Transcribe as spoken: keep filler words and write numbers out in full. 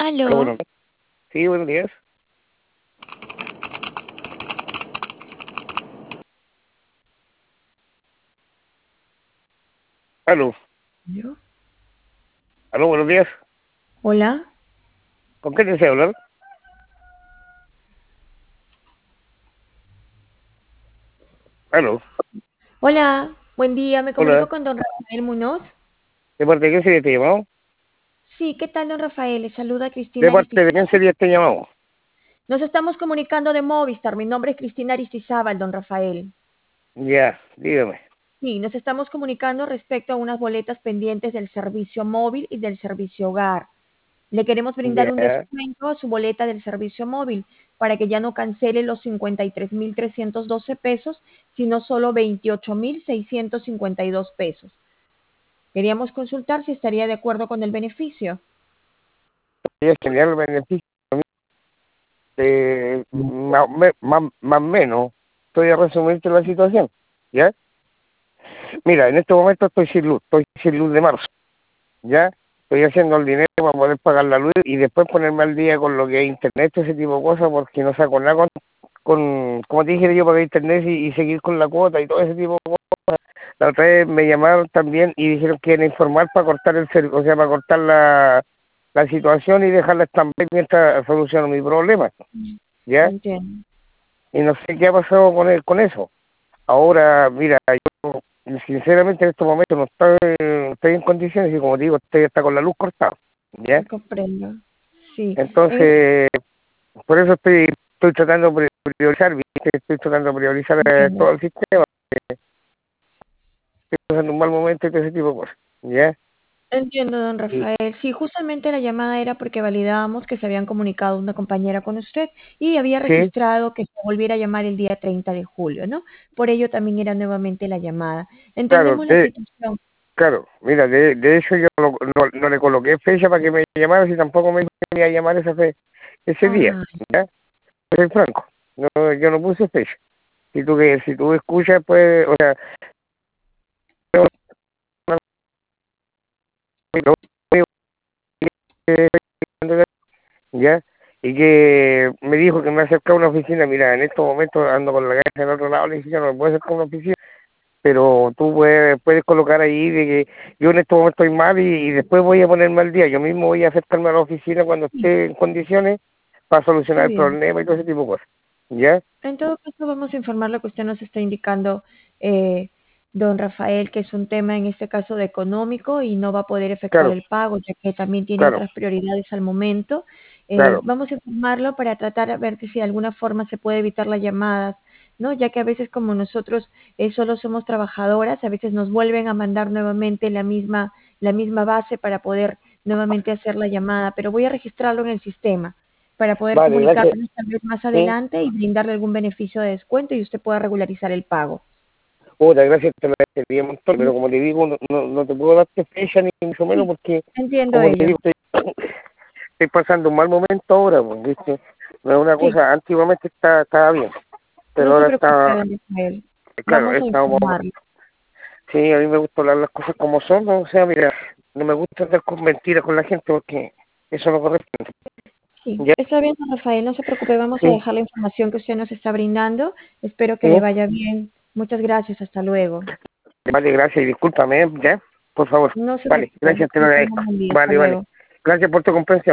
Hola, Aló, buenos días. Sí, buenos días. Aló, ¿yo? aló, buenos días. Hola, ¿Con qué desea hablar? Aló, hola, buen día, me hola. comunico con don Rafael Muñoz. ¿De parte de quién sería este llamado? Sí, ¿qué tal, don Rafael? Le saluda ¿De Cristina parte de Aristizábal. quién sería este llamado? Nos estamos comunicando de Movistar, mi nombre es Cristina Aristizábal, don Rafael. Ya, dígame. Sí, nos estamos comunicando respecto a unas boletas pendientes del servicio móvil y del servicio hogar. Le queremos brindar un Ya, descuento a su boleta del servicio móvil para que ya no cancele los cincuenta y tres mil trescientos doce pesos, sino solo veintiocho mil seiscientos cincuenta y dos pesos. Queríamos consultar si estaría de acuerdo con el beneficio. voy a generar el beneficio de más, me- más, más o menos. Estoy a resumirte la situación. ¿Ya? Mira, en este momento estoy sin luz, estoy sin luz de marzo. ¿Ya? Estoy haciendo el dinero para poder pagar la luz y después ponerme al día con lo que es internet, ese tipo de cosas, porque no saco nada con, con como te dije, yo pagué internet y, y seguir con la cuota y todo ese tipo de cosas. La otra vez me llamaron también y dijeron que iban a informar para cortar el servicio, o sea, para cortar la, la situación y dejarla stand-by mientras soluciono mi problema, ¿ya? Entiendo. Y no sé qué ha pasado con, el- con eso. Ahora, mira, yo sinceramente en estos momentos no estoy, estoy en condiciones y como digo, estoy hasta con la luz cortada, ¿ya? Comprendo. Sí. En es- Entonces, por eso estoy estoy tratando de priorizar, ¿viste? Estoy tratando de priorizar eh, entiendo. todo el sistema, estoy pasando un mal momento y todo ese tipo de cosas, ¿ya? Entiendo, don Y, Rafael. Sí, justamente la llamada era porque validábamos que se habían comunicado una compañera con usted y había sí, registrado que se volviera a llamar el día treinta de julio, ¿no? Por ello también era nuevamente la llamada. claro, Entendemos la de, situación. claro, mira, de, de hecho yo no, no, no le coloqué fecha para que me llamara, si tampoco me dijo que me iba a llamar esa fe, ese día, Ah, ¿ya? Soy franco, no, yo no puse fecha. Si tú, que, si tú escuchas, pues, o sea, ¿ya? Y que me dijo que me acercaba a una oficina. Mira, en estos momentos ando con la cabeza en otro lado, le dije, yo no me puedo acercar a una oficina, pero tú puedes, puedes colocar ahí de que yo en este momento estoy mal y, y después voy a ponerme al día. Yo mismo voy a acercarme a la oficina cuando sí, esté en condiciones para está solucionar el bien. problema y todo ese tipo de cosas, ¿ya? En todo caso, vamos a informar lo que usted nos está indicando, eh, don Rafael, que es un tema en este caso de económico y no va a poder efectuar Claro, el pago, ya que también tiene claro, otras prioridades al momento. Eh, claro. vamos a informarlo para tratar de ver que si de alguna forma se puede evitar las llamadas, ¿no? Ya que a veces como nosotros eh, solo somos trabajadoras, a veces nos vuelven a mandar nuevamente la misma, la misma base para poder nuevamente hacer la llamada, pero voy a registrarlo en el sistema para poder Vale, gracias. comunicarnos tal vez más Sí, adelante y brindarle algún beneficio de descuento y usted pueda regularizar el pago. puta, gracias, te lo agradecería un montón, Mm, pero como te digo, no, no, no te puedo darte fecha ni mucho menos Sí, porque, entiendo como te ello. digo, estoy, estoy pasando un mal momento ahora, pues, ¿viste? No es una Sí, cosa, antiguamente está, estaba bien, pero no se ahora preocupe, está, don Rafael. claro, Vamos a estamos, informarlo. sí, a mí me gusta hablar las cosas como son, ¿no? O sea, mira, no me gusta andar con mentiras con la gente porque eso no corresponde, Sí, ¿ya? está bien, don Rafael, no se preocupe, vamos a Sí, dejar la información que usted nos está brindando. Espero que le sí, vaya bien. Muchas gracias, hasta luego. vale, gracias y discúlpame, ¿ya? Por favor, No se vale, preocupe, gracias, te lo que tenga agradezco, un buen día, hasta vale, vale, luego. gracias por tu comprensión.